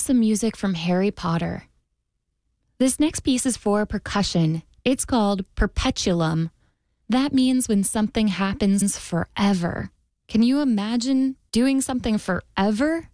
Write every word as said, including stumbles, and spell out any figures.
some music from Harry Potter. This next piece is for percussion. It's called Perpetuum. That means when something happens forever. Can you imagine doing something forever?